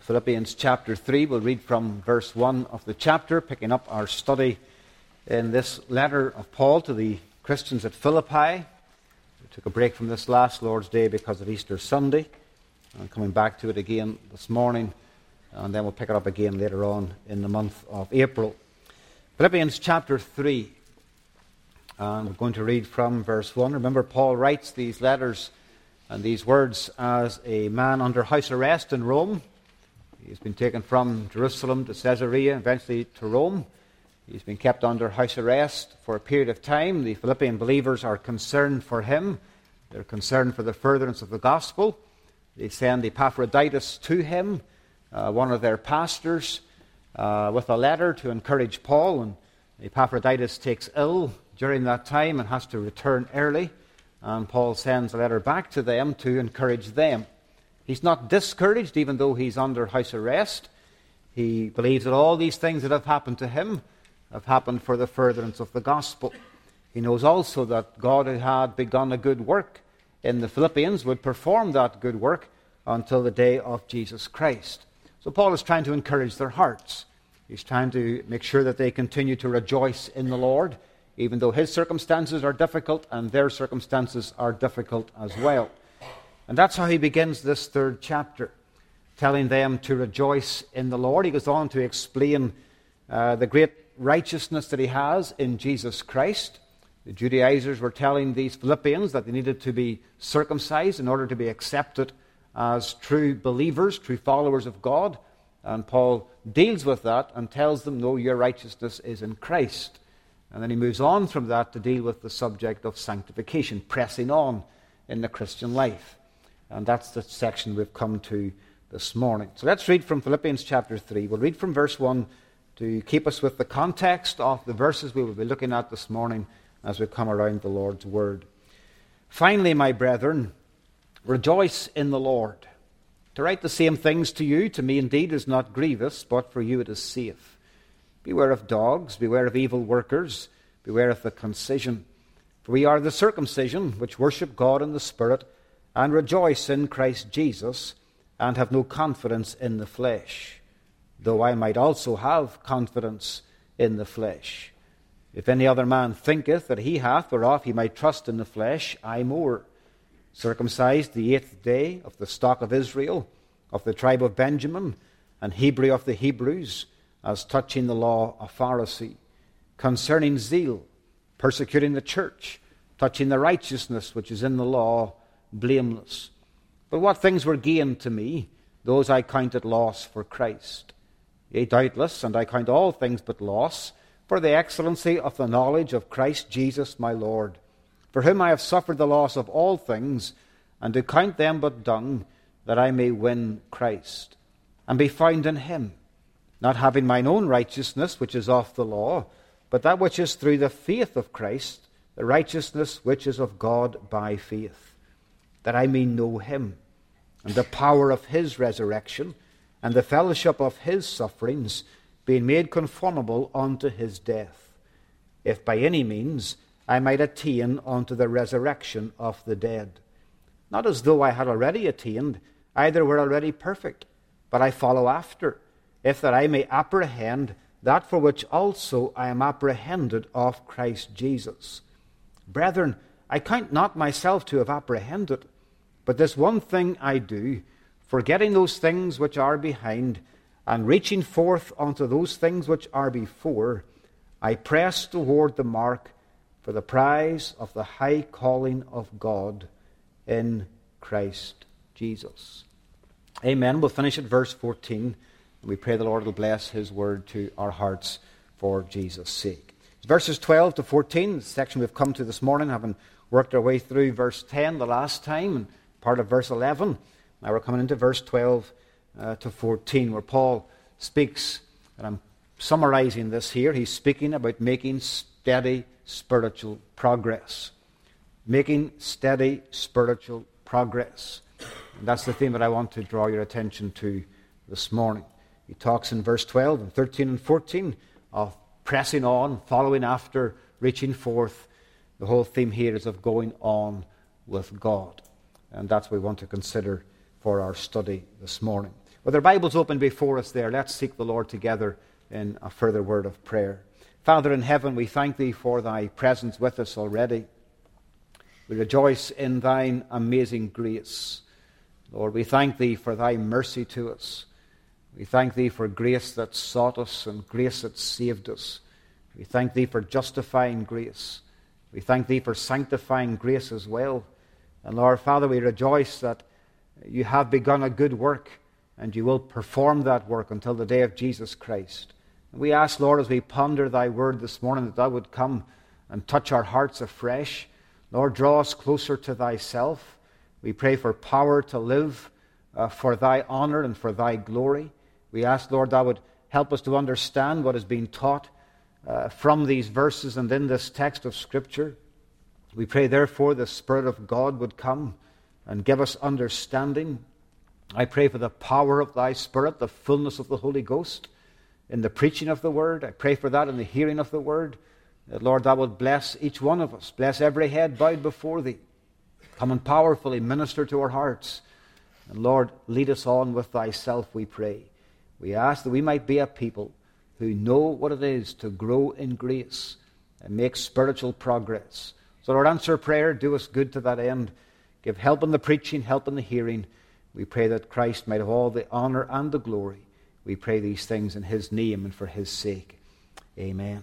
Philippians chapter 3. We'll read from verse 1 of the chapter, picking up our study in this letter of Paul to the Christians at Philippi. We took a break from this last Lord's Day because of Easter Sunday, and coming back to it again this morning, and then we'll pick it up again later on in the month of April. Philippians chapter 3, and we're going to read from verse 1. Remember, Paul writes these letters and these words as a man under house arrest in Rome. He's been taken from Jerusalem to Caesarea, eventually to Rome. He's been kept under house arrest for a period of time. The Philippian believers are concerned for him. They're concerned for the furtherance of the gospel. They send Epaphroditus to him, one of their pastors, with a letter to encourage Paul. And Epaphroditus takes ill during that time and has to return early. And Paul sends a letter back to them to encourage them. He's not discouraged, even though he's under house arrest. He believes that all these things that have happened to him have happened for the furtherance of the gospel. He knows also that God, who had begun a good work in the Philippians, would perform that good work until the day of Jesus Christ. So Paul is trying to encourage their hearts. He's trying to make sure that they continue to rejoice in the Lord, even though his circumstances are difficult and their circumstances are difficult as well. And that's how he begins this third chapter, telling them to rejoice in the Lord. He goes on to explain the great righteousness that he has in Jesus Christ. The Judaizers were telling these Philippians that they needed to be circumcised in order to be accepted as true believers, true followers of God. And Paul deals with that and tells them, no, your righteousness is in Christ. And then he moves on from that to deal with the subject of sanctification, pressing on in the Christian life. And that's the section we've come to this morning. So let's read from Philippians chapter 3. We'll read from verse 1 to keep us with the context of the verses we will be looking at this morning as we come around the Lord's Word. Finally, my brethren, rejoice in the Lord. To write the same things to you, to me indeed, is not grievous, but for you it is safe. Beware of dogs, beware of evil workers, beware of the concision. For we are the circumcision, which worship God in the Spirit, and rejoice in Christ Jesus, and have no confidence in the flesh, though I might also have confidence in the flesh. If any other man thinketh that he hath whereof he might trust in the flesh, I more. Circumcised the 8th day, of the stock of Israel, of the tribe of Benjamin, and Hebrew of the Hebrews, as touching the law, a Pharisee, concerning zeal, persecuting the church, touching the righteousness which is in the law, blameless. But what things were gained to me, those I counted loss for Christ. Yea, doubtless, and I count all things but loss, for the excellency of the knowledge of Christ Jesus my Lord, for whom I have suffered the loss of all things, and do count them but dung, that I may win Christ, and be found in him, not having mine own righteousness, which is of the law, but that which is through the faith of Christ, the righteousness which is of God by faith, that I may know him, and the power of his resurrection, and the fellowship of his sufferings, being made conformable unto his death, if by any means I might attain unto the resurrection of the dead. Not as though I had already attained, either were already perfect, but I follow after, if that I may apprehend that for which also I am apprehended of Christ Jesus. Brethren, I count not myself to have apprehended, but this one thing I do, forgetting those things which are behind, and reaching forth unto those things which are before, I press toward the mark for the prize of the high calling of God in Christ Jesus. Amen. We'll finish at verse 14. We pray the Lord will bless his word to our hearts for Jesus' sake. Verses 12 to 14, the section we've come to this morning, having worked our way through verse 10 the last time, and part of verse 11. Now we're coming into verse 12 to 14, where Paul speaks, and I'm summarizing this here. He's speaking about making steady spiritual progress. Making steady spiritual progress. And that's the theme that I want to draw your attention to this morning. He talks in verse 12 and 13 and 14 of pressing on, following after, reaching forth. The whole theme here is of going on with God. And that's what we want to consider for our study this morning. With our Bibles open before us there, let's seek the Lord together in a further word of prayer. Father in heaven, we thank Thee for Thy presence with us already. We rejoice in Thine amazing grace. Lord, we thank Thee for Thy mercy to us. We thank Thee for grace that sought us and grace that saved us. We thank Thee for justifying grace. We thank Thee for sanctifying grace as well. And Lord, Father, we rejoice that You have begun a good work and You will perform that work until the day of Jesus Christ. And we ask, Lord, as we ponder Thy word this morning, that Thou would come and touch our hearts afresh. Lord, draw us closer to Thyself. We pray for power to live for Thy honor and for Thy glory. We ask, Lord, Thou would help us to understand what is being taught from these verses and in this text of Scripture. We pray, therefore, the Spirit of God would come and give us understanding. I pray for the power of Thy Spirit, the fullness of the Holy Ghost in the preaching of the Word. I pray for that in the hearing of the Word. That, Lord, Thou would bless each one of us. Bless every head bowed before Thee. Come and powerfully minister to our hearts. And, Lord, lead us on with Thyself, we pray. We ask that we might be a people who know what it is to grow in grace and make spiritual progress. So, Lord, answer prayer. Do us good to that end. Give help in the preaching, help in the hearing. We pray that Christ might have all the honor and the glory. We pray these things in His name and for His sake. Amen.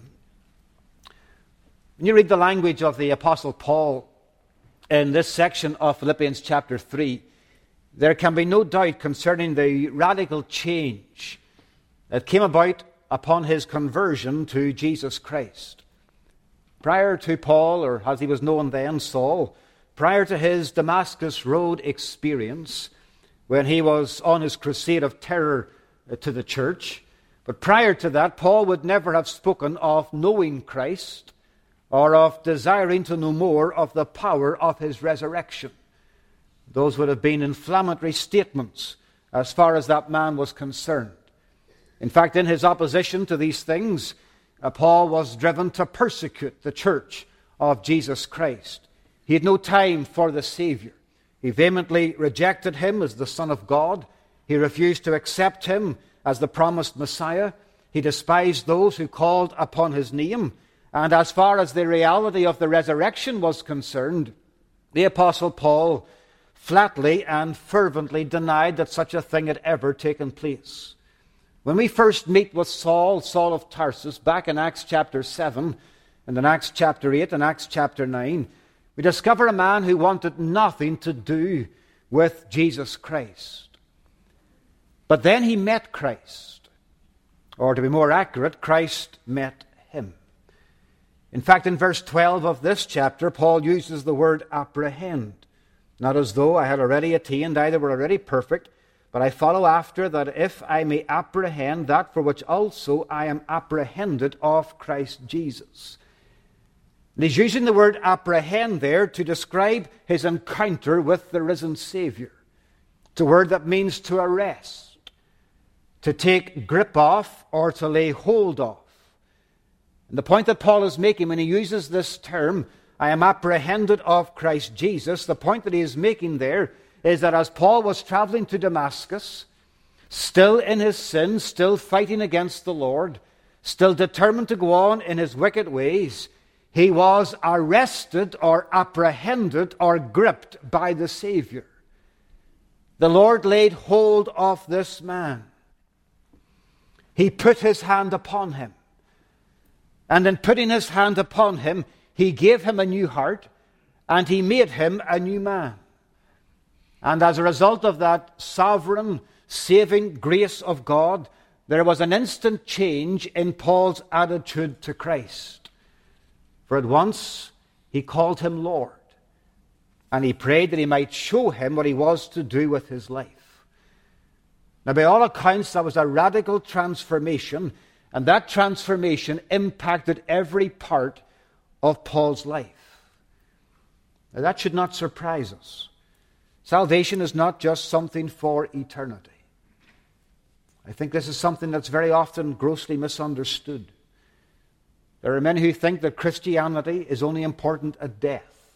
When you read the language of the Apostle Paul in this section of Philippians chapter 3, there can be no doubt concerning the radical change that came about upon his conversion to Jesus Christ. Prior to Paul, or as he was known then, Saul, prior to his Damascus Road experience, when he was on his crusade of terror to the church, but prior to that, Paul would never have spoken of knowing Christ or of desiring to know more of the power of His resurrection. Those would have been inflammatory statements as far as that man was concerned. In fact, in his opposition to these things, Paul was driven to persecute the church of Jesus Christ. He had no time for the Savior. He vehemently rejected Him as the Son of God. He refused to accept Him as the promised Messiah. He despised those who called upon His name. And as far as the reality of the resurrection was concerned, the Apostle Paul flatly and fervently denied that such a thing had ever taken place. When we first meet with Saul of Tarsus, back in Acts chapter 7, and in Acts chapter 8 and Acts chapter 9, we discover a man who wanted nothing to do with Jesus Christ. But then he met Christ. Or to be more accurate, Christ met him. In fact, in verse 12 of this chapter, Paul uses the word apprehend. Not as though I had already attained, either were already perfect, but I follow after, that if I may apprehend that for which also I am apprehended of Christ Jesus. And he's using the word apprehend there to describe his encounter with the risen Savior. It's a word that means to arrest, to take grip of, or to lay hold of. And the point that Paul is making when he uses this term, I am apprehended of Christ Jesus, the point that he is making there is that as Paul was traveling to Damascus, still in his sin, still fighting against the Lord, still determined to go on in his wicked ways, he was arrested or apprehended or gripped by the Savior. The Lord laid hold of this man. He put His hand upon him. And in putting His hand upon him, He gave him a new heart, and He made him a new man. And as a result of that sovereign, saving grace of God, there was an instant change in Paul's attitude to Christ. For at once he called Him Lord, and he prayed that He might show him what he was to do with his life. Now, by all accounts, that was a radical transformation, and that transformation impacted every part of Paul's life. Now, that should not surprise us. Salvation is not just something for eternity. I think this is something that's very often grossly misunderstood. There are many who think that Christianity is only important at death.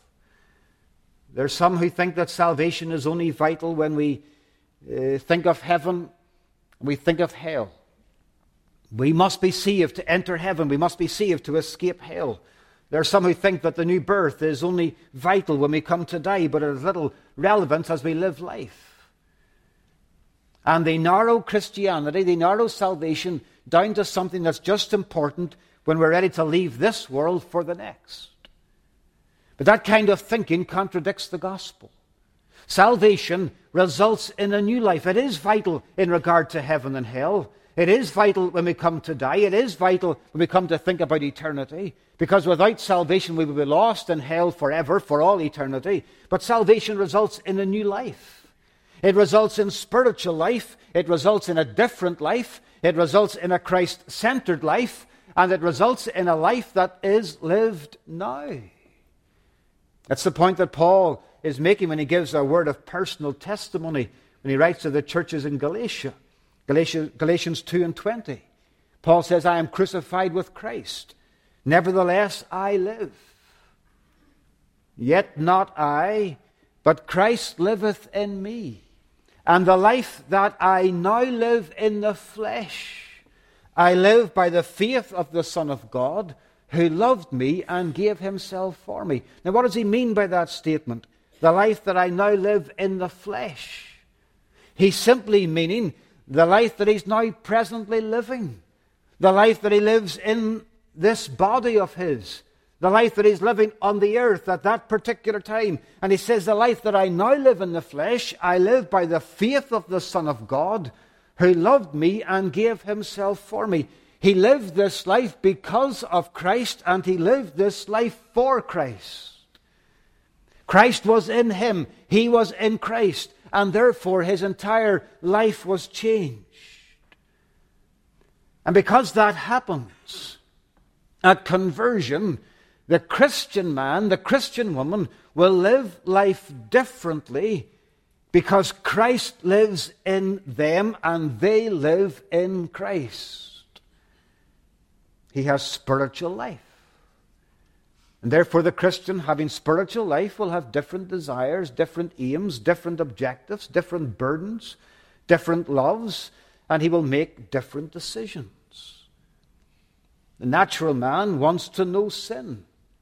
There are some who think that salvation is only vital when we think of heaven we think of hell. We must be saved to enter heaven. We must be saved to escape hell. There are some who think that the new birth is only vital when we come to die, but it has little relevance as we live life. And they narrow Christianity, they narrow salvation down to something that's just important when we're ready to leave this world for the next. But that kind of thinking contradicts the gospel. Salvation results in a new life. It is vital in regard to heaven and hell. It is vital when we come to die. It is vital when we come to think about eternity. Because without salvation we will be lost in hell forever, for all eternity. But salvation results in a new life. It results in spiritual life. It results in a different life. It results in a Christ-centered life. And it results in a life that is lived now. That's the point that Paul is making when he gives a word of personal testimony when he writes to the churches in Galatia. Galatians 2:20. Paul says, I am crucified with Christ. Nevertheless, I live. Yet not I, but Christ liveth in me. And the life that I now live in the flesh, I live by the faith of the Son of God, who loved me and gave himself for me. Now, what does he mean by that statement? The life that I now live in the flesh. He's simply meaning the life that he's now presently living. The life that he lives in this body of his. The life that he's living on the earth at that particular time. And he says, the life that I now live in the flesh, I live by the faith of the Son of God, who loved me and gave himself for me. He lived this life because of Christ, and he lived this life for Christ. Christ was in him. He was in Christ. And therefore his entire life was changed. And because that happens at conversion, the Christian man, the Christian woman will live life differently because Christ lives in them and they live in Christ. He has spiritual life. And therefore the Christian, having spiritual life, will have different desires, different aims, different objectives, different burdens, different loves, and he will make different decisions. The natural man wants to know sin.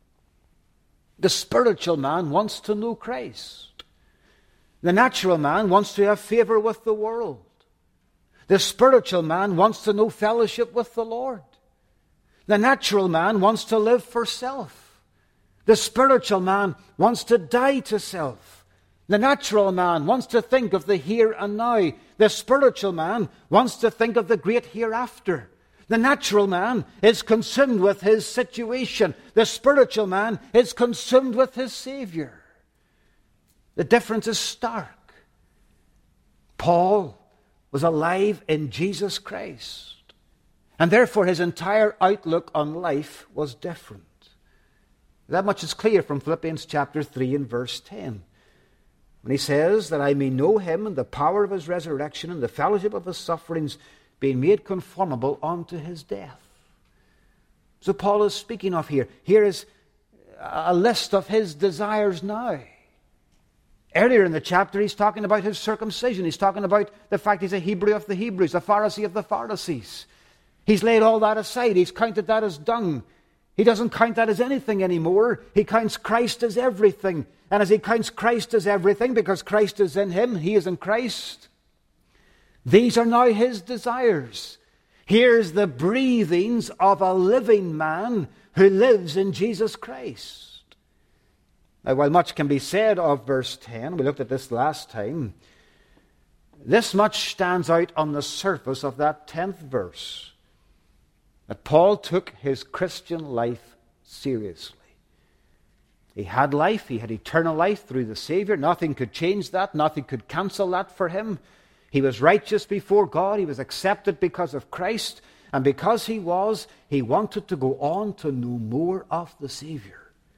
The spiritual man wants to know Christ. The natural man wants to have favor with the world. The spiritual man wants to know fellowship with the Lord. The natural man wants to live for self. The spiritual man wants to die to self. The natural man wants to think of the here and now. The spiritual man wants to think of the great hereafter. The natural man is consumed with his situation. The spiritual man is consumed with his Savior. The difference is stark. Paul was alive in Jesus Christ. And therefore his entire outlook on life was different. That much is clear from Philippians chapter 3 and verse 10. When he says that I may know him and the power of his resurrection and the fellowship of his sufferings, being made conformable unto his death. So Paul is speaking of here. Here is a list of his desires now. Earlier in the chapter he's talking about his circumcision. He's talking about the fact he's a Hebrew of the Hebrews, a Pharisee of the Pharisees. He's laid all that aside. He's counted that as dung. He doesn't count that as anything anymore. He counts Christ as everything. And as he counts Christ as everything, because Christ is in him, he is in Christ, these are now his desires. Here's the breathings of a living man who lives in Jesus Christ. Now, while much can be said of verse 10, we looked at this last time, this much stands out on the surface of that 10th verse. That Paul took his Christian life seriously. He had life, he had eternal life through the Savior. Nothing could change that, nothing could cancel that for him. He was righteous before God, he was accepted because of Christ, and because he wanted to go on to know more of the Savior.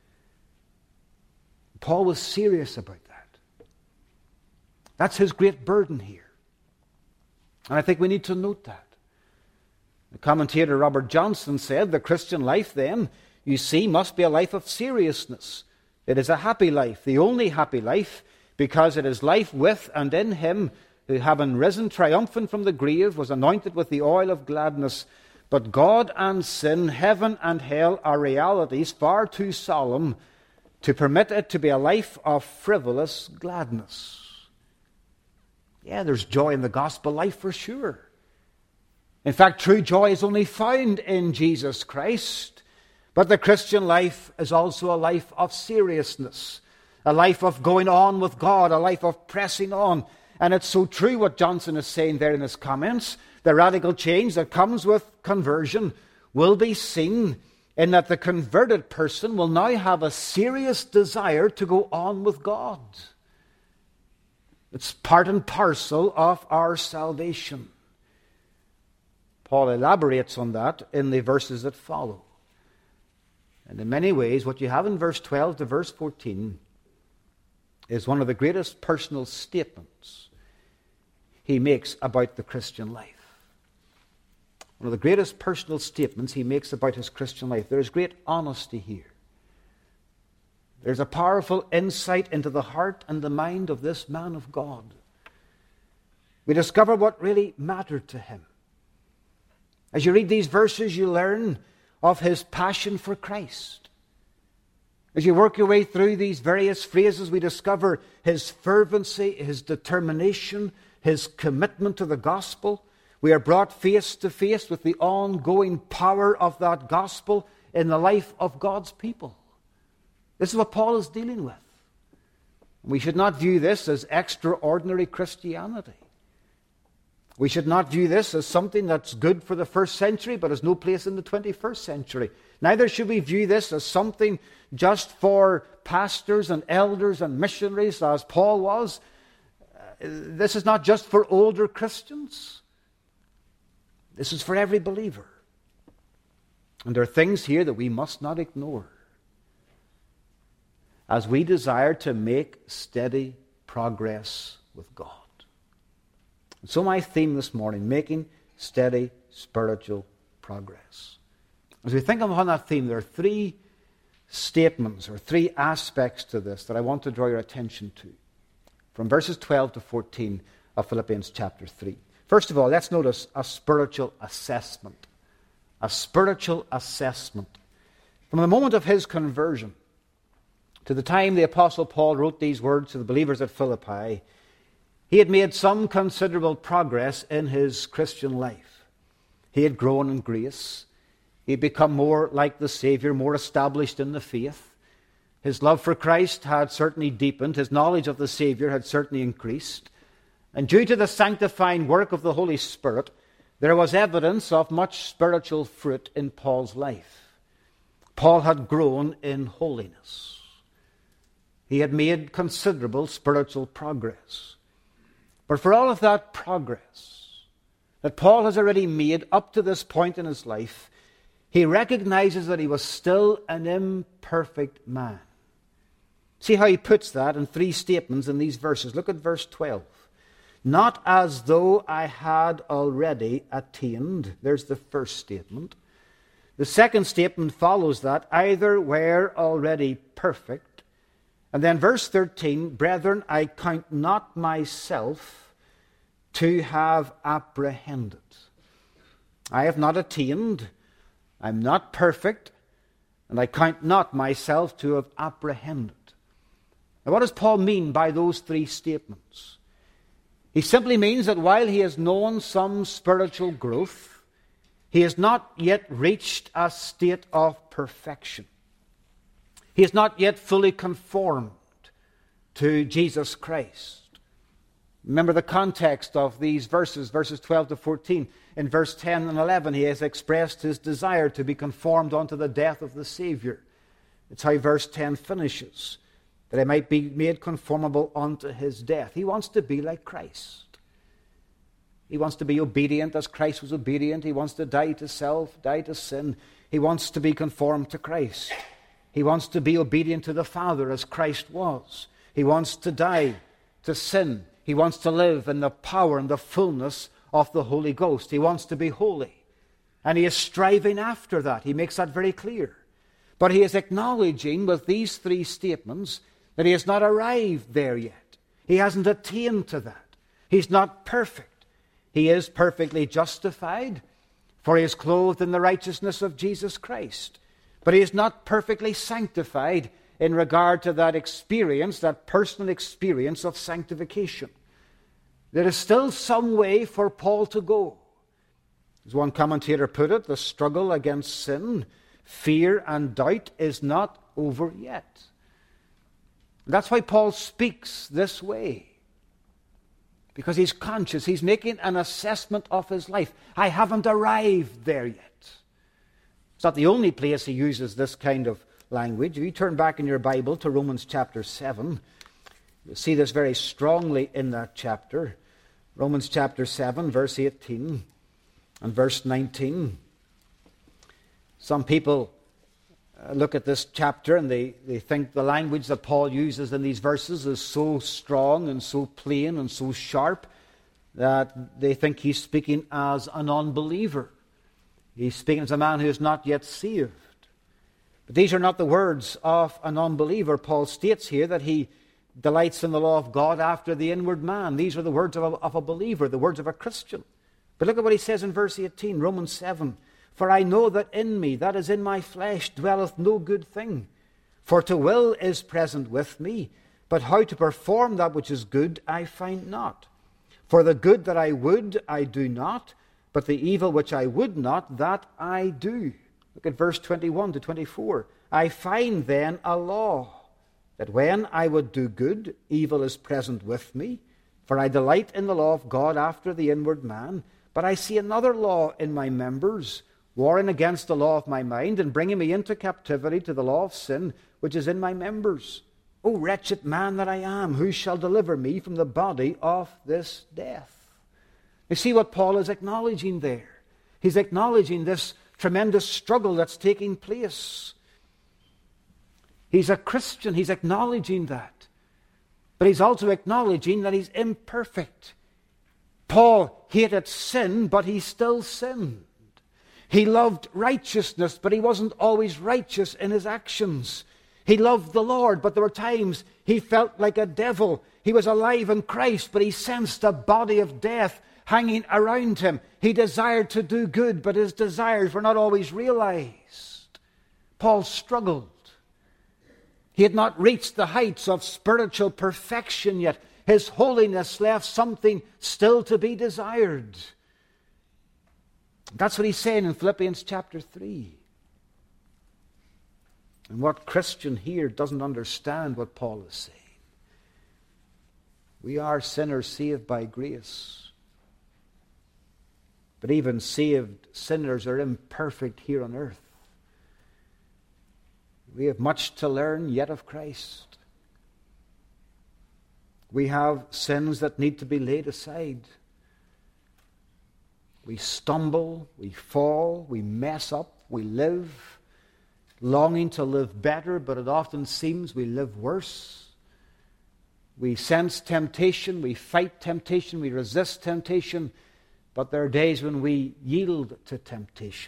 Paul was serious about that. That's his great burden here. And I think we need to note that. The commentator Robert Johnson said, the Christian life then, you see, must be a life of seriousness. It is a happy life, the only happy life, because it is life with and in him who having risen triumphant from the grave was anointed with the oil of gladness. But God and sin, heaven and hell are realities far too solemn to permit it to be a life of frivolous gladness. Yeah, there's joy in the gospel life for sure. In fact, true joy is only found in Jesus Christ. But the Christian life is also a life of seriousness, a life of going on with God, a life of pressing on. And it's so true what Johnson is saying there in his comments. The radical change that comes with conversion will be seen in that the converted person will now have a serious desire to go on with God. It's part and parcel of our salvation. Paul elaborates on that in the verses that follow. And in many ways, what you have in verse 12 to verse 14 is one of the greatest personal statements he makes about the Christian life. One of the greatest personal statements he makes about his Christian life. There is great honesty here. There's a powerful insight into the heart and the mind of this man of God. We discover what really mattered to him. As you read these verses, you learn of his passion for Christ. As you work your way through these various phrases, we discover his fervency, his determination, his commitment to the gospel. We are brought face to face with the ongoing power of that gospel in the life of God's people. This is what Paul is dealing with. We should not view this as extraordinary Christianity. We should not view this as something that's good for the first century but has no place in the 21st century. Neither should we view this as something just for pastors and elders and missionaries as Paul was. This is not just for older Christians. This is for every believer. And there are things here that we must not ignore as we desire to make steady progress with God. And so my theme this morning, making steady spiritual progress. As we think upon that theme, there are three statements or three aspects to this that I want to draw your attention to. From verses 12 to 14 of Philippians chapter 3. First of all, let's notice a spiritual assessment. A spiritual assessment. From the moment of his conversion to the time the Apostle Paul wrote these words to the believers at Philippi, he had made some considerable progress in his Christian life. He had grown in grace. He had become more like the Savior, more established in the faith. His love for Christ had certainly deepened. His knowledge of the Savior had certainly increased. And due to the sanctifying work of the Holy Spirit, there was evidence of much spiritual fruit in Paul's life. Paul had grown in holiness. He had made considerable spiritual progress. But for all of that progress that Paul has already made up to this point in his life, he recognizes that he was still an imperfect man. See how he puts that in three statements in these verses. Look at verse 12. Not as though I had already attained. There's the first statement. The second statement follows that. Either were already perfect. And then verse 13, brethren, I count not myself to have apprehended. I have not attained. I'm not perfect. And I count not myself to have apprehended. Now what does Paul mean by those three statements? He simply means that while he has known some spiritual growth, he has not yet reached a state of perfection. He is not yet fully conformed to Jesus Christ. Remember the context of these verses 12 to 14. In verse 10 and 11, he has expressed his desire to be conformed unto the death of the Savior. It's how verse 10 finishes, that he might be made conformable unto his death. He wants to be like Christ. He wants to be obedient as Christ was obedient. He wants to die to self, die to sin. He wants to be conformed to Christ. He wants to be obedient to the Father as Christ was. He wants to die to sin. He wants to live in the power and the fullness of the Holy Ghost. He wants to be holy. And he is striving after that. He makes that very clear. But he is acknowledging with these three statements that he has not arrived there yet. He hasn't attained to that. He's not perfect. He is perfectly justified, for he is clothed in the righteousness of Jesus Christ. But he is not perfectly sanctified in regard to that experience, that personal experience of sanctification. There is still some way for Paul to go. As one commentator put it, the struggle against sin, fear, and doubt is not over yet. That's why Paul speaks this way. Because he's conscious, he's making an assessment of his life. I haven't arrived there yet. It's not the only place he uses this kind of language. If you turn back in your Bible to Romans chapter 7, you'll see this very strongly in that chapter. Romans chapter 7, verse 18 and verse 19. Some people look at this chapter and they think the language that Paul uses in these verses is so strong and so plain and so sharp that they think he's speaking as an unbeliever. He's speaking as a man who is not yet saved. But these are not the words of an unbeliever. Paul states here that he delights in the law of God after the inward man. These are the words of a believer, the words of a Christian. But look at what he says in verse 18, Romans 7. For I know that in me, that is in my flesh, dwelleth no good thing. For to will is present with me, but how to perform that which is good I find not. For the good that I would, I do not, but the evil which I would not, that I do. Look at verse 21 to 24. I find then a law, that when I would do good, evil is present with me. For I delight in the law of God after the inward man. But I see another law in my members, warring against the law of my mind, and bringing me into captivity to the law of sin, which is in my members. O wretched man that I am, who shall deliver me from the body of this death? You see what Paul is acknowledging there. He's acknowledging this tremendous struggle that's taking place. He's a Christian. He's acknowledging that. But he's also acknowledging that he's imperfect. Paul hated sin, but he still sinned. He loved righteousness, but he wasn't always righteous in his actions. He loved the Lord, but there were times he felt like a devil. He was alive in Christ, but he sensed a body of death hanging around him. He desired to do good, but his desires were not always realized. Paul struggled. He had not reached the heights of spiritual perfection yet. His holiness left something still to be desired. That's what he's saying in Philippians chapter 3. And what Christian here doesn't understand what Paul is saying? We are sinners saved by grace. But even saved sinners are imperfect here on earth. We have much to learn yet of Christ. We have sins that need to be laid aside. We stumble, we fall, we mess up, we live, longing to live better, but it often seems we live worse. We sense temptation, we fight temptation, we resist temptation, but there are days when we yield to temptation.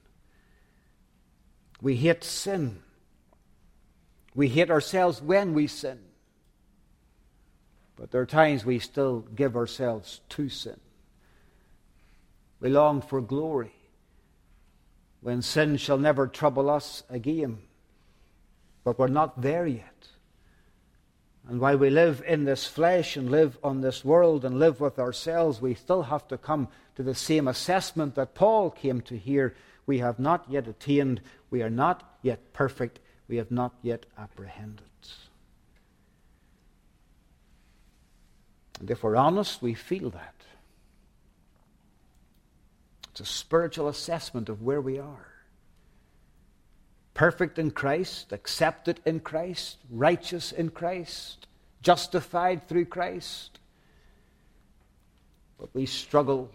We hate sin. We hate ourselves when we sin. But there are times we still give ourselves to sin. We long for glory, when sin shall never trouble us again. But we're not there yet. And while we live in this flesh and live on this world and live with ourselves, we still have to come to the same assessment that Paul came to here. We have not yet attained. We are not yet perfect. We have not yet apprehended. And if we're honest, we feel that. It's a spiritual assessment of where we are. Perfect in Christ, accepted in Christ, righteous in Christ, justified through Christ. But we struggle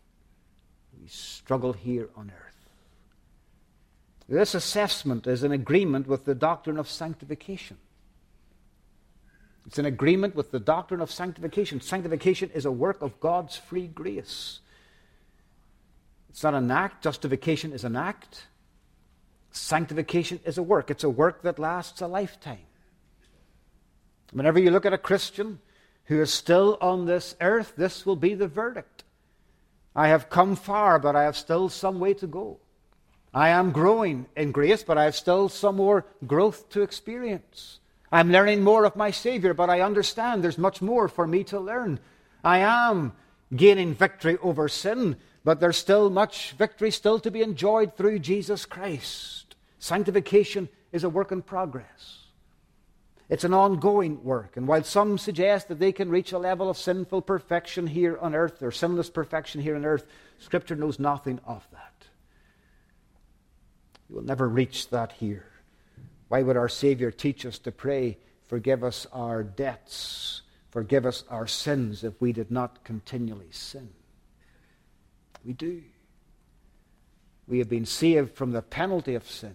here on earth. This assessment is in agreement with the doctrine of sanctification. It's in agreement with the doctrine of sanctification. Sanctification is a work of God's free grace. It's not an act. Justification is an act. Sanctification is a work. It's a work that lasts a lifetime. Whenever you look at a Christian who is still on this earth, this will be the verdict. I have come far, but I have still some way to go. I am growing in grace, but I have still some more growth to experience. I'm learning more of my Savior, but I understand there's much more for me to learn. I am gaining victory over sin, but there's still much victory still to be enjoyed through Jesus Christ. Sanctification is a work in progress. It's an ongoing work. And while some suggest that they can reach a level of sinful perfection here on earth, or sinless perfection here on earth, Scripture knows nothing of that. You will never reach that here. Why would our Savior teach us to pray, forgive us our debts, forgive us our sins, if we did not continually sin? We do. We have been saved from the penalty of sin.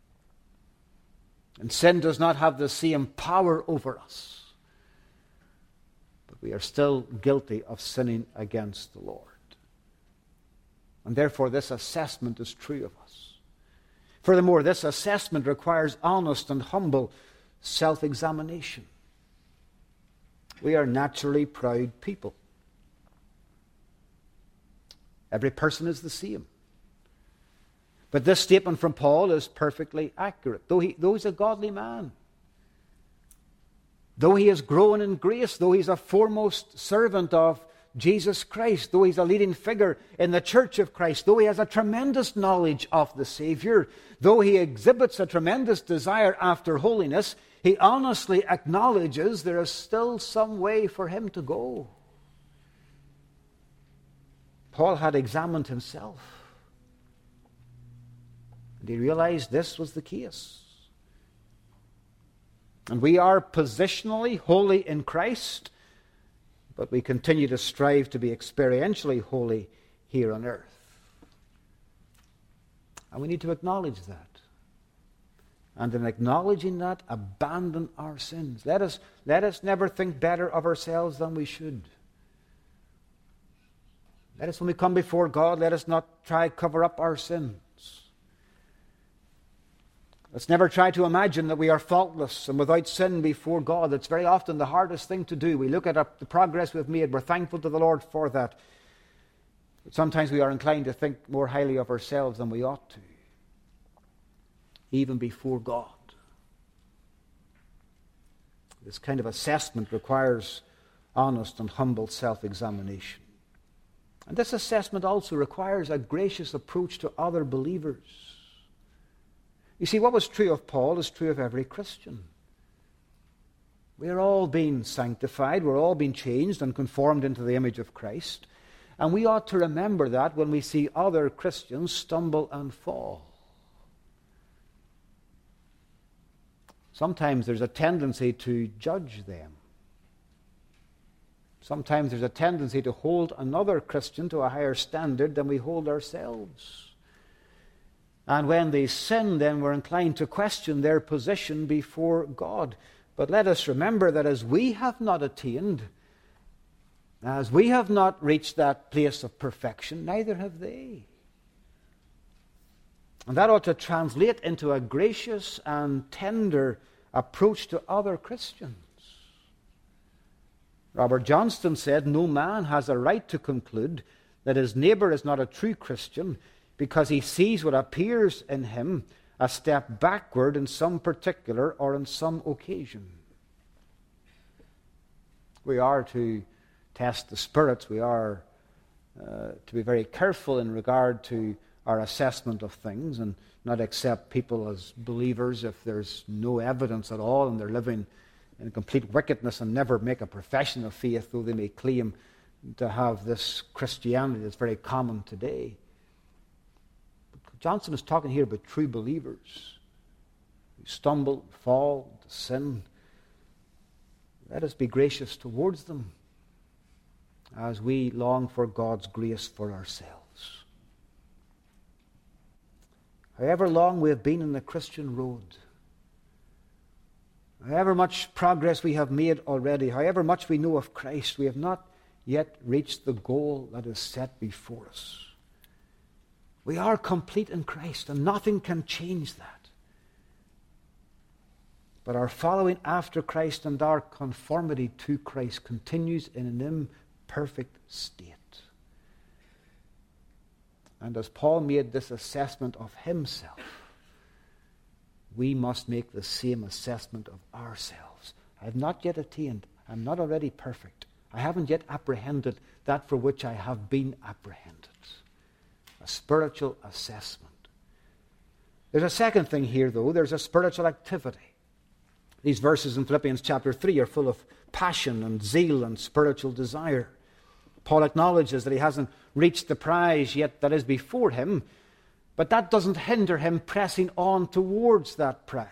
And sin does not have the same power over us. But we are still guilty of sinning against the Lord. And therefore this assessment is true of us. Furthermore, this assessment requires honest and humble self-examination. We are naturally proud people. Every person is the same. But this statement from Paul is perfectly accurate. Though he's a godly man, though he has grown in grace, though he's a foremost servant of Jesus Christ, though he's a leading figure in the church of Christ, though he has a tremendous knowledge of the Savior, though he exhibits a tremendous desire after holiness, he honestly acknowledges there is still some way for him to go. Paul had examined himself. And he realized this was the case. And we are positionally holy in Christ, but we continue to strive to be experientially holy here on earth. And we need to acknowledge that. And in acknowledging that, abandon our sins. Let us never think better of ourselves than we should. Let us, when we come before God, let us not try to cover up our sins. Let's never try to imagine that we are faultless and without sin before God. That's very often the hardest thing to do. We look at the progress we've made. We're thankful to the Lord for that. But sometimes we are inclined to think more highly of ourselves than we ought to, even before God. This kind of assessment requires honest and humble self-examination. And this assessment also requires a gracious approach to other believers. You see, what was true of Paul is true of every Christian. We are all being sanctified, we're all being changed and conformed into the image of Christ. And we ought to remember that when we see other Christians stumble and fall. Sometimes there's a tendency to judge them. Sometimes there's a tendency to hold another Christian to a higher standard than we hold ourselves. And when they sin, then we're inclined to question their position before God. But let us remember that as we have not attained, as we have not reached that place of perfection, neither have they. And that ought to translate into a gracious and tender approach to other Christians. Robert Johnston said, "No man has a right to conclude that his neighbor is not a true Christian because he sees what appears in him a step backward in some particular or on some occasion." We are to test the spirits. We are to be very careful in regard to our assessment of things and not accept people as believers if there's no evidence at all and they're living in complete wickedness and never make a profession of faith, though they may claim to have this Christianity that's very common today. But Johnson is talking here about true believers who stumble, fall, sin. Let us be gracious towards them as we long for God's grace for ourselves. However long we have been in the Christian road, however much progress we have made already, however much we know of Christ, we have not yet reached the goal that is set before us. We are complete in Christ, and nothing can change that. But our following after Christ and our conformity to Christ continues in an imperfect state. And as Paul made this assessment of himself, we must make the same assessment of ourselves. I have not yet attained. I'm not already perfect. I haven't yet apprehended that for which I have been apprehended. A spiritual assessment. There's a second thing here, though. There's a spiritual activity. These verses in Philippians chapter 3 are full of passion and zeal and spiritual desire. Paul acknowledges that he hasn't reached the prize yet that is before him, but that doesn't hinder him pressing on towards that prize.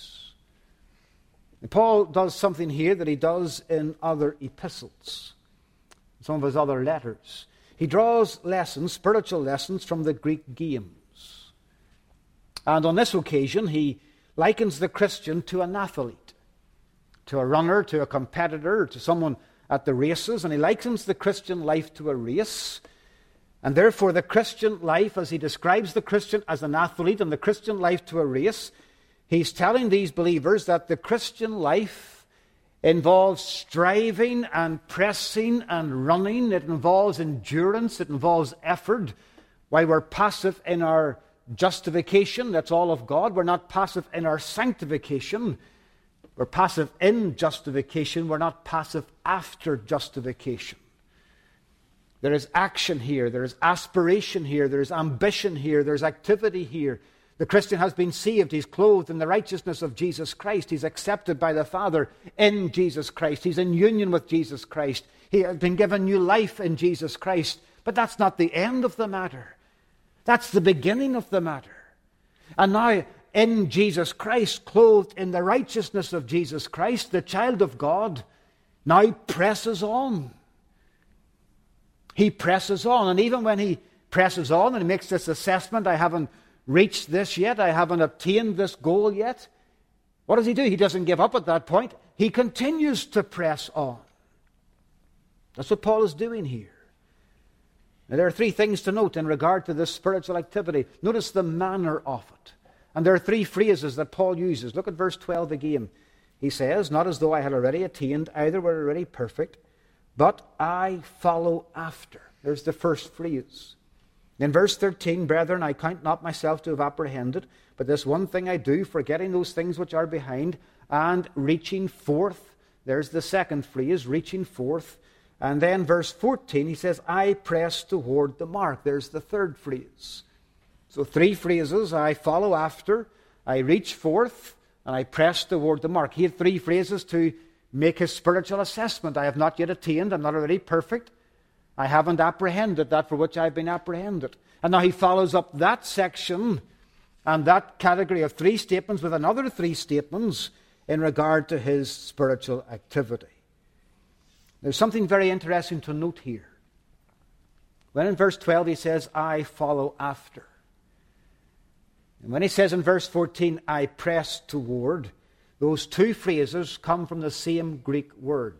And Paul does something here that he does in other epistles, some of his other letters. He draws lessons, spiritual lessons, from the Greek games. And on this occasion, he likens the Christian to an athlete, to a runner, to a competitor, to someone at the races, and he likens the Christian life to a race. And therefore the Christian life, as he describes the Christian as an athlete and the Christian life to a race, he's telling these believers that the Christian life involves striving and pressing and running. It involves endurance. It involves effort. While we're passive in our justification, that's all of God. We're not passive in our sanctification. We're passive in justification. We're not passive after justification. There is action here. There is aspiration here. There is ambition here. There's activity here. The Christian has been saved. He's clothed in the righteousness of Jesus Christ. He's accepted by the Father in Jesus Christ. He's in union with Jesus Christ. He has been given new life in Jesus Christ. But that's not the end of the matter. That's the beginning of the matter. And now, in Jesus Christ, clothed in the righteousness of Jesus Christ, the child of God now presses on. He presses on. And even when he presses on and he makes this assessment, I haven't reached this yet, I haven't obtained this goal yet, what does he do? He doesn't give up at that point. He continues to press on. That's what Paul is doing here. Now, there are three things to note in regard to this spiritual activity. Notice the manner of it. And there are three phrases that Paul uses. Look at verse 12 again. He says, not as though I had already attained, either were already perfect, but I follow after. There's the first phrase. In verse 13, brethren, I count not myself to have apprehended, but this one thing I do, forgetting those things which are behind, and reaching forth. There's the second phrase, reaching forth. And then verse 14, he says, I press toward the mark. There's the third phrase. So three phrases, I follow after, I reach forth, and I press toward the mark. He had three phrases to make his spiritual assessment. I have not yet attained, I'm not already perfect. I haven't apprehended that for which I've been apprehended. And now he follows up that section and that category of three statements with another three statements in regard to his spiritual activity. There's something very interesting to note here. When in verse 12 he says, I follow after. And when he says in verse 14, I press toward, those two phrases come from the same Greek word.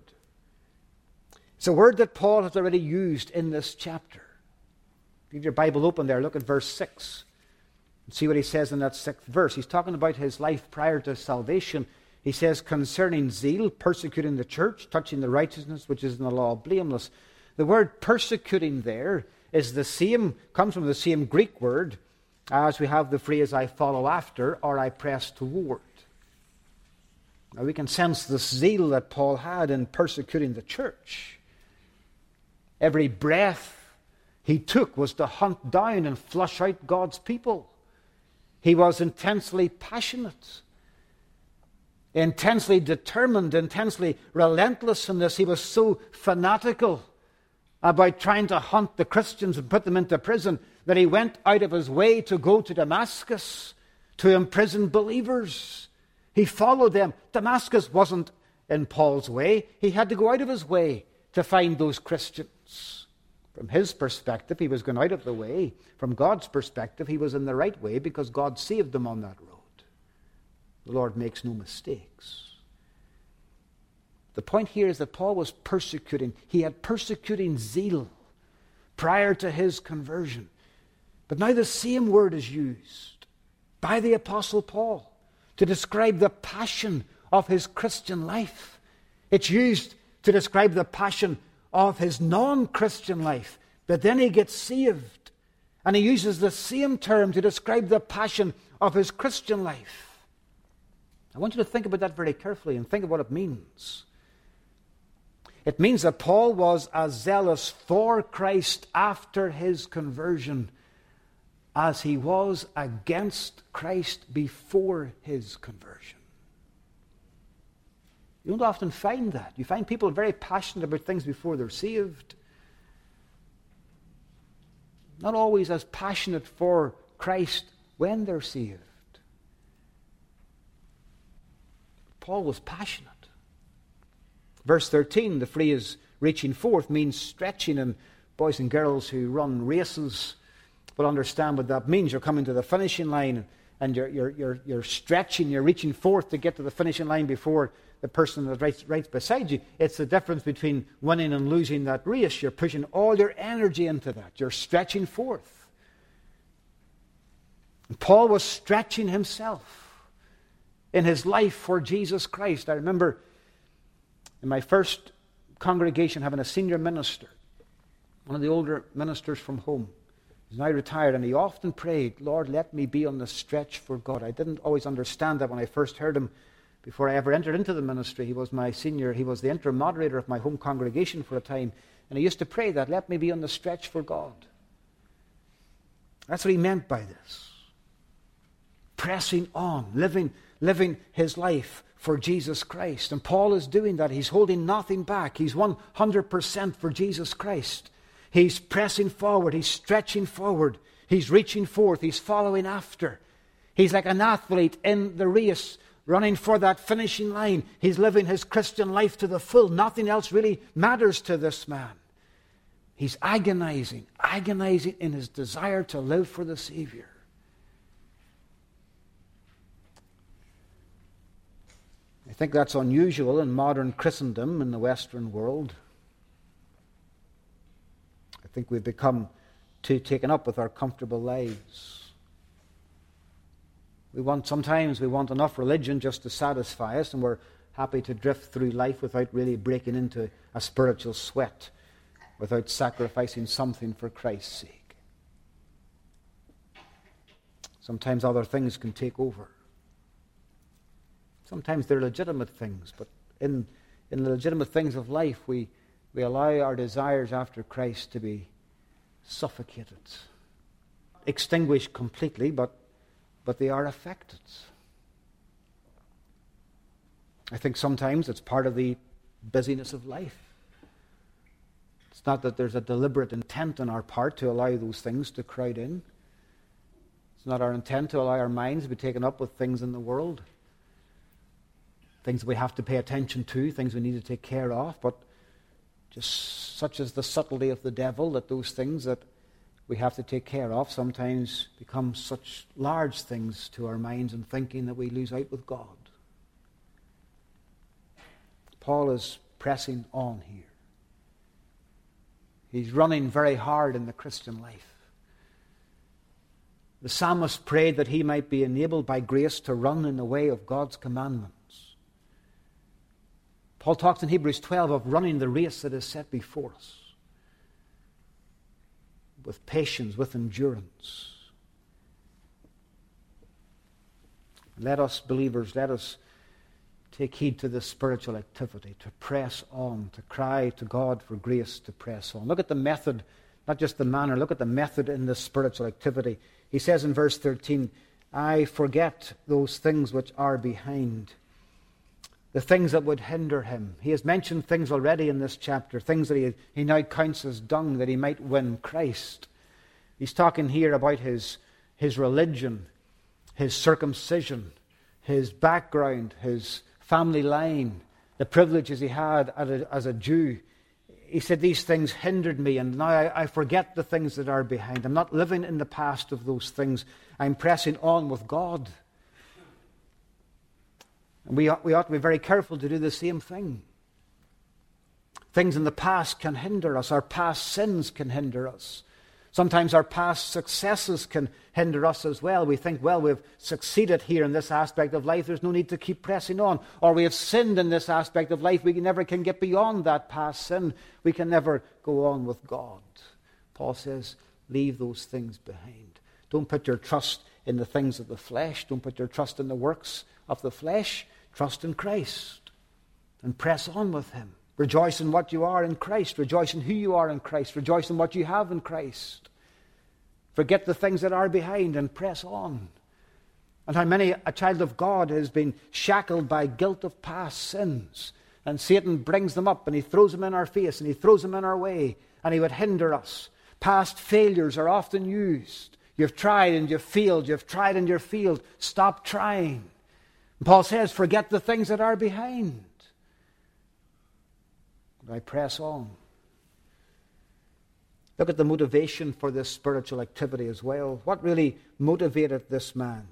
It's a word that Paul has already used in this chapter. Leave your Bible open there, look at verse 6. And see what he says in that 6th verse. He's talking about his life prior to salvation. He says, concerning zeal, persecuting the church, touching the righteousness which is in the law, blameless. The word persecuting there is the same, comes from the same Greek word as we have the phrase, I follow after, or I press toward. Now we can sense the zeal that Paul had in persecuting the church. Every breath he took was to hunt down and flush out God's people. He was intensely passionate, intensely determined, intensely relentless in this. He was so fanatical about trying to hunt the Christians and put them into prison that he went out of his way to go to Damascus to imprison believers. He followed them. Damascus wasn't in Paul's way. He had to go out of his way to find those Christians. From his perspective, he was going out of the way. From God's perspective, he was in the right way because God saved them on that road. The Lord makes no mistakes. The point here is that Paul was persecuting. He had persecuting zeal prior to his conversion. But now the same word is used by the Apostle Paul to describe the passion of his Christian life. It's used to describe the passion of his non-Christian life. But then he gets saved. And he uses the same term to describe the passion of his Christian life. I want you to think about that very carefully and think of what it means. It means that Paul was as zealous for Christ after his conversion as he was against Christ before his conversion. You don't often find that. You find people very passionate about things before they're saved. Not always as passionate for Christ when they're saved. Paul was passionate. Verse 13, the phrase reaching forth means stretching, and boys and girls who run races will understand what that means. You're coming to the finishing line and you're stretching, you're reaching forth to get to the finishing line before the person that's right beside you. It's the difference between winning and losing that race. You're pushing all your energy into that. You're stretching forth. And Paul was stretching himself in his life for Jesus Christ. I remember in my first congregation having a senior minister, one of the older ministers from home. He's now retired, and he often prayed, Lord, let me be on the stretch for God. I didn't always understand that when I first heard him. Before I ever entered into the ministry, he was my senior, he was the interim moderator of my home congregation for a time, and he used to pray that, let me be on the stretch for God. That's what he meant by this. Pressing on, living his life for Jesus Christ. And Paul is doing that. He's holding nothing back. He's 100% for Jesus Christ. He's pressing forward. He's stretching forward. He's reaching forth. He's following after. He's like an athlete in the race, running for that finishing line. He's living his Christian life to the full. Nothing else really matters to this man. He's agonizing in his desire to live for the Savior. I think that's unusual in modern Christendom in the Western world. I think we've become too taken up with our comfortable lives. Sometimes we want enough religion just to satisfy us, and we're happy to drift through life without really breaking into a spiritual sweat, without sacrificing something for Christ's sake. Sometimes other things can take over. Sometimes they're legitimate things, but in the legitimate things of life, we allow our desires after Christ to be suffocated. Extinguished completely, but they are affected. I think sometimes it's part of the busyness of life. It's not that there's a deliberate intent on our part to allow those things to crowd in. It's not our intent to allow our minds to be taken up with things in the world. Things that we have to pay attention to, things we need to take care of, but just such as the subtlety of the devil, that those things that we have to take care of sometimes become such large things to our minds and thinking that we lose out with God. Paul is pressing on here. He's running very hard in the Christian life. The psalmist prayed that he might be enabled by grace to run in the way of God's commandments. Paul talks in Hebrews 12 of running the race that is set before us with patience, with endurance. Let us, believers, let us take heed to this spiritual activity, to press on, to cry to God for grace to press on. Look at the method, not just the manner, look at the method in this spiritual activity. He says in verse 13, I forget those things which are behind, the things that would hinder him. He has mentioned things already in this chapter, things that he now counts as dung, that he might win Christ. He's talking here about his religion, his circumcision, his background, his family line, the privileges he had as a Jew. He said, these things hindered me, and now I forget the things that are behind. I'm not living in the past of those things. I'm pressing on with God. And we ought to be very careful to do the same thing. Things in the past can hinder us. Our past sins can hinder us. Sometimes our past successes can hinder us as well. We think, well, we've succeeded here in this aspect of life. There's no need to keep pressing on. Or we have sinned in this aspect of life. We never can get beyond that past sin. We can never go on with God. Paul says, leave those things behind. Don't put your trust in the things of the flesh. Don't put your trust in the works of the flesh. Trust in Christ and press on with him. Rejoice in what you are in Christ. Rejoice in who you are in Christ. Rejoice in what you have in Christ. Forget the things that are behind and press on. And how many a child of God has been shackled by guilt of past sins. And Satan brings them up and he throws them in our face and he throws them in our way. And he would hinder us. Past failures are often used. You've tried and you've failed. You've tried and you've failed. Stop trying. And Paul says, forget the things that are behind. I press on. Look at the motivation for this spiritual activity as well. What really motivated this man?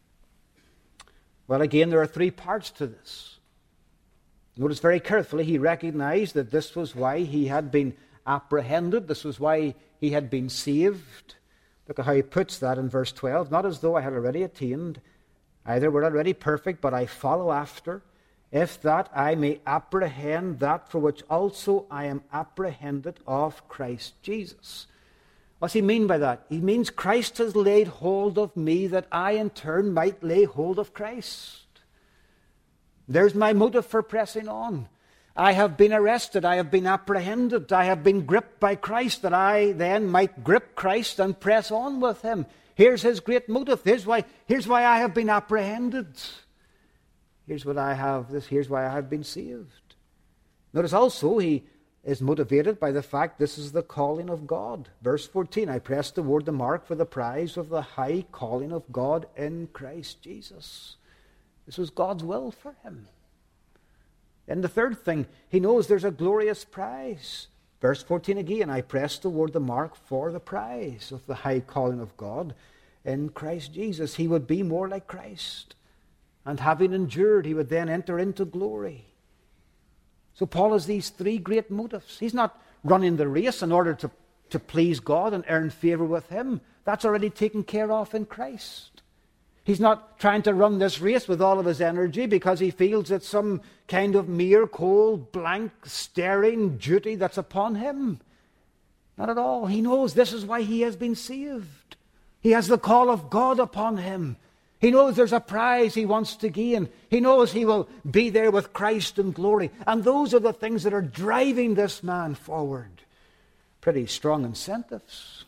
Well, again, there are three parts to this. Notice very carefully, he recognized that this was why he had been apprehended. This was why he had been saved. Look at how he puts that in verse 12. Not as though I had already attained, either were already perfect, but I follow after, if that I may apprehend that for which also I am apprehended of Christ Jesus. What's he mean by that? He means Christ has laid hold of me that I in turn might lay hold of Christ. There's my motive for pressing on. I have been arrested. I have been apprehended. I have been gripped by Christ that I then might grip Christ and press on with him. Here's his great motive. Here's why I have been apprehended. Here's why I have been saved. Notice also he is motivated by the fact this is the calling of God. Verse 14, I press toward the mark for the prize of the high calling of God in Christ Jesus. This was God's will for him. And the third thing, he knows there's a glorious prize. Verse 14 again, I press toward the mark for the prize of the high calling of God in Christ Jesus. He would be more like Christ. And having endured, he would then enter into glory. So Paul has these three great motives. He's not running the race in order to please God and earn favor with him. That's already taken care of in Christ. He's not trying to run this race with all of his energy because he feels it's some kind of mere, cold, blank, staring duty that's upon him. Not at all. He knows this is why he has been saved. He has the call of God upon him. He knows there's a prize he wants to gain. He knows he will be there with Christ in glory. And those are the things that are driving this man forward. Pretty strong incentives.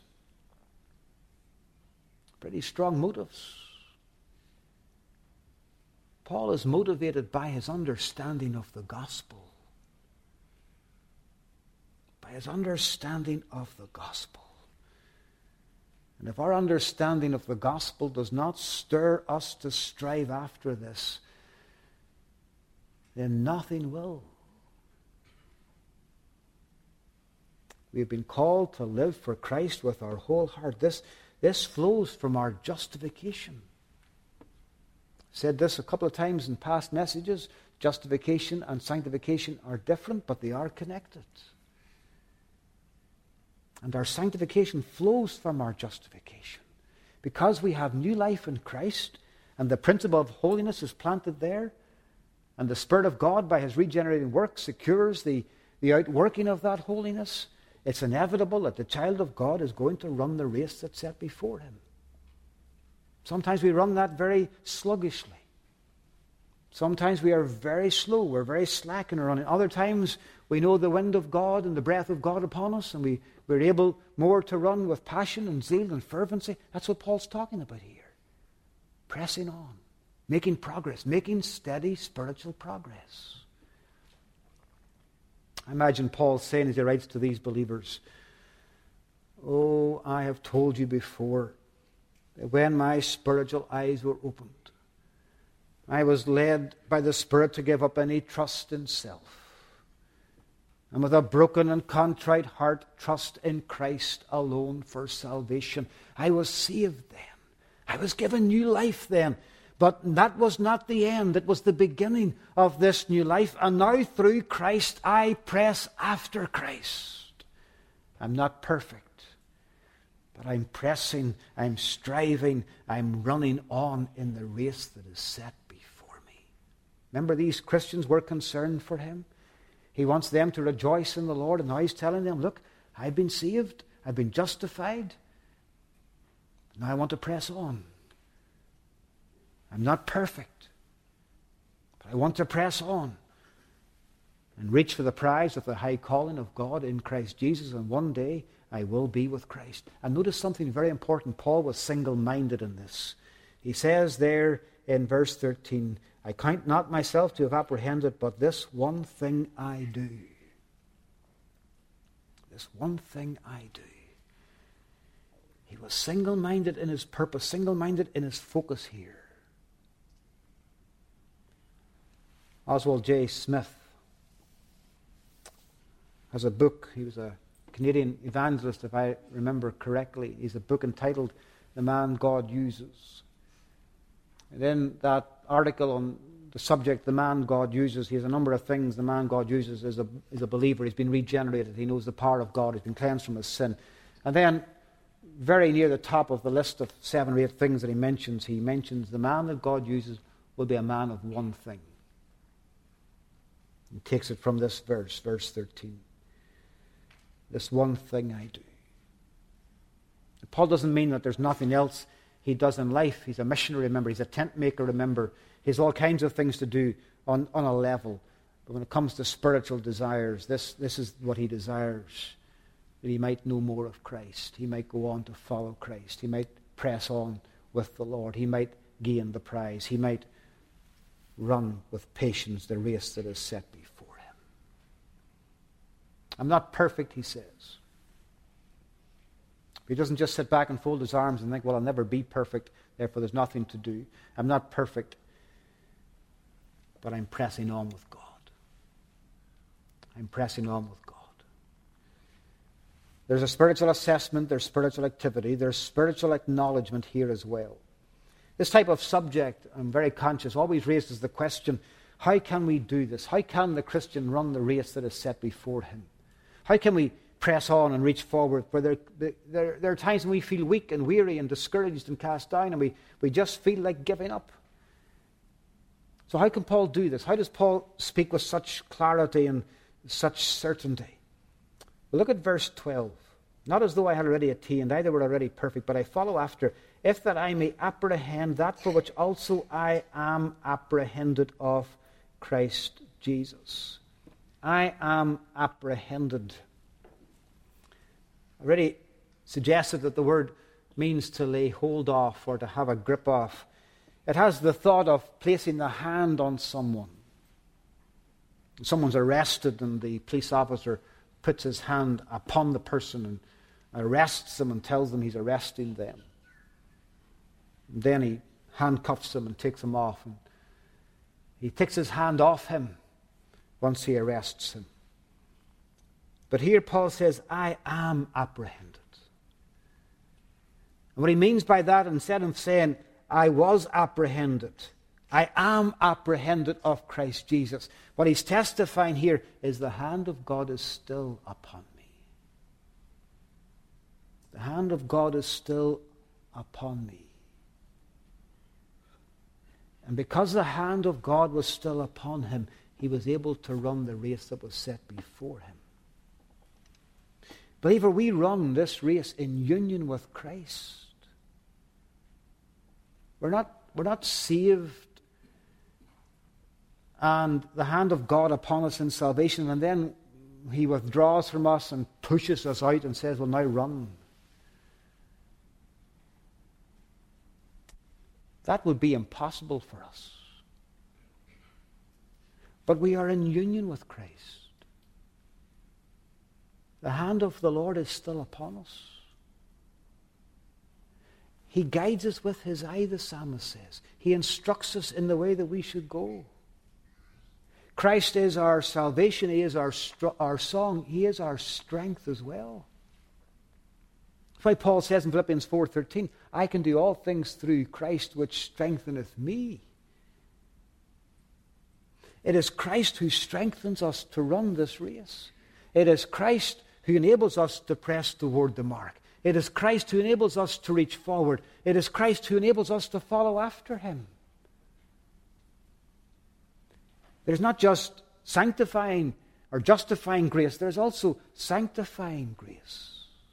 Pretty strong motives. Paul is motivated by his understanding of the gospel. By his understanding of the gospel. And if our understanding of the gospel does not stir us to strive after this, then nothing will. We have been called to live for Christ with our whole heart. This flows from our justification. I've said this a couple of times in past messages. Justification and sanctification are different, but they are connected. And our sanctification flows from our justification. Because we have new life in Christ, and the principle of holiness is planted there, and the Spirit of God, by his regenerating work, secures the outworking of that holiness, it's inevitable that the child of God is going to run the race that's set before him. Sometimes we run that very sluggishly. Sometimes we are very slow, we're very slack in our running. Other times we know the wind of God and the breath of God upon us, and we're able more to run with passion and zeal and fervency. That's what Paul's talking about here. Pressing on, making progress, making steady spiritual progress. I imagine Paul saying as he writes to these believers, "Oh, I have told you before that when my spiritual eyes were opened, I was led by the Spirit to give up any trust in self, and with a broken and contrite heart trust in Christ alone for salvation." I was saved then. I was given new life then. But that was not the end. It was the beginning of this new life. And now through Christ I press after Christ. I'm not perfect, But I'm pressing, I'm striving, I'm running on in the race that is set before me. Remember, these Christians were concerned for him. He wants them to rejoice in the Lord, and now he's telling them, look, I've been saved, I've been justified. Now I want to press on. I'm not perfect, but I want to press on and reach for the prize of the high calling of God in Christ Jesus, and one day I will be with Christ. And notice something very important. Paul was single-minded in this. He says there in verse 13, I count not myself to have apprehended, but this one thing I do. This one thing I do. He was single-minded in his purpose, single-minded in his focus here. Oswald J. Smith has a book. He was a Canadian evangelist, if I remember correctly. He's a book entitled The Man God Uses. And in that article on the subject, the man God uses, he has a number of things the man God uses is a believer. He's been regenerated. He knows the power of God. He's been cleansed from his sin. And then, very near the top of the list of 7 or 8 things that he mentions the man that God uses will be a man of one thing. He takes it from this verse 13. This one thing I do. Paul doesn't mean that there's nothing else he does in life. He's a missionary, remember. He's a tent maker, remember. He has all kinds of things to do on a level. But when it comes to spiritual desires, this is what he desires. That he might know more of Christ. He might go on to follow Christ. He might press on with the Lord. He might gain the prize. He might run with patience the race that is set before him. I'm not perfect, he says. He doesn't just sit back and fold his arms and think, well, I'll never be perfect, therefore there's nothing to do. I'm not perfect, but I'm pressing on with God. I'm pressing on with God. There's a spiritual assessment, there's spiritual activity, there's spiritual acknowledgement here as well. This type of subject, I'm very conscious, always raises the question, how can we do this? How can the Christian run the race that is set before him? How can we press on and reach forward? Where there are times when we feel weak and weary and discouraged and cast down, and we just feel like giving up. So how can Paul do this? How does Paul speak with such clarity and such certainty? Well, look at verse 12. Not as though I had already attained, either were already perfect, but I follow after, if that I may apprehend that for which also I am apprehended of Christ Jesus. I am apprehended. I already suggested that the word means to lay hold of or to have a grip of. It has the thought of placing the hand on someone. Someone's arrested and the police officer puts his hand upon the person and arrests them and tells them he's arresting them. And then he handcuffs him and takes him off. And he takes his hand off him once he arrests him. But here Paul says, I am apprehended. And what he means by that, instead of saying, I was apprehended, I am apprehended of Christ Jesus. What he's testifying here is the hand of God is still upon me. The hand of God is still upon me. And because the hand of God was still upon him, he was able to run the race that was set before him. Believer, we run this race in union with Christ. We're not saved and the hand of God upon us in salvation, and then he withdraws from us and pushes us out and says, well, now run. That would be impossible for us. But we are in union with Christ. The hand of the Lord is still upon us. He guides us with his eye, the psalmist says. He instructs us in the way that we should go. Christ is our salvation. He is our song. He is our strength as well. That's why Paul says in Philippians 4:13, I can do all things through Christ which strengtheneth me. It is Christ who strengthens us to run this race. It is Christ who enables us to press toward the mark. It is Christ who enables us to reach forward. It is Christ who enables us to follow after him. There's not just sanctifying or justifying grace, there's also sanctifying grace.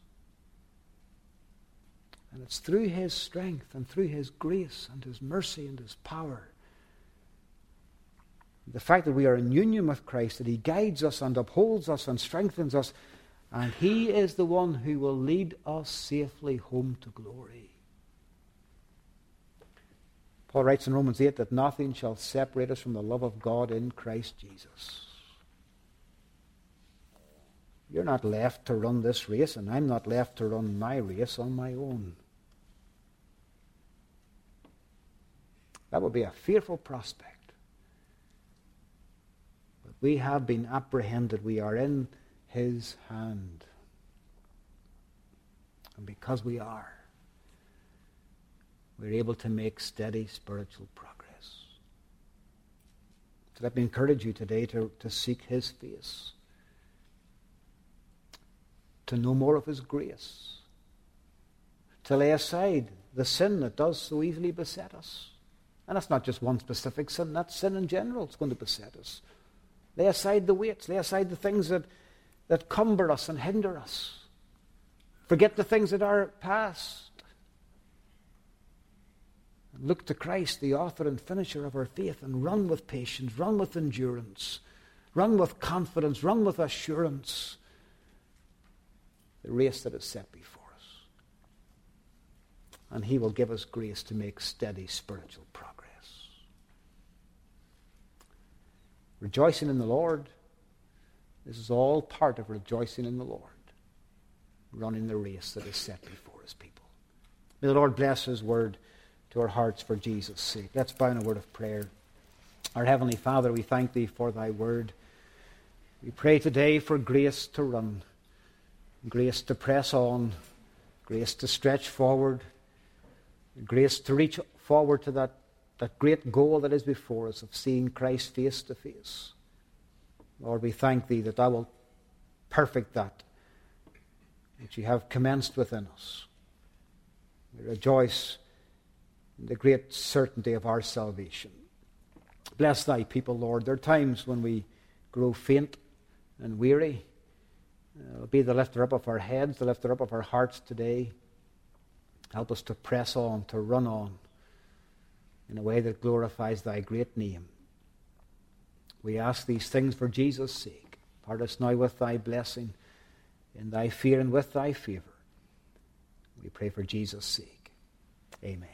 And it's through his strength and through his grace and his mercy and his power. The fact that we are in union with Christ, that he guides us and upholds us and strengthens us, and he is the one who will lead us safely home to glory. Paul writes in Romans 8 that nothing shall separate us from the love of God in Christ Jesus. You're not left to run this race, and I'm not left to run my race on my own. That would be a fearful prospect. But we have been apprehended. We are in his hand. And because we are, we're able to make steady spiritual progress. So let me encourage you today to seek his face, to know more of his grace, to lay aside the sin that does so easily beset us. And that's not just one specific sin, that's sin in general. It's going to beset us. Lay aside the weights, lay aside the things that cumber us and hinder us. Forget the things that are past. And look to Christ, the author and finisher of our faith, and run with patience, run with endurance, run with confidence, run with assurance the race that is set before us. And he will give us grace to make steady spiritual progress. Rejoicing in the Lord. This is all part of rejoicing in the Lord. Running the race that is set before his people. May the Lord bless his word to our hearts for Jesus' sake. Let's bow in a word of prayer. Our Heavenly Father, we thank thee for thy word. We pray today for grace to run, grace to press on, grace to stretch forward, grace to reach forward to that great goal that is before us of seeing Christ face to face. Lord, we thank thee that thou wilt perfect that which you have commenced within us. We rejoice in the great certainty of our salvation. Bless thy people, Lord. There are times when we grow faint and weary. Be the lifter up of our heads, the lifter up of our hearts today. Help us to press on, to run on in a way that glorifies thy great name. We ask these things for Jesus' sake. Part us now with thy blessing, in thy fear and with thy favor. We pray for Jesus' sake. Amen.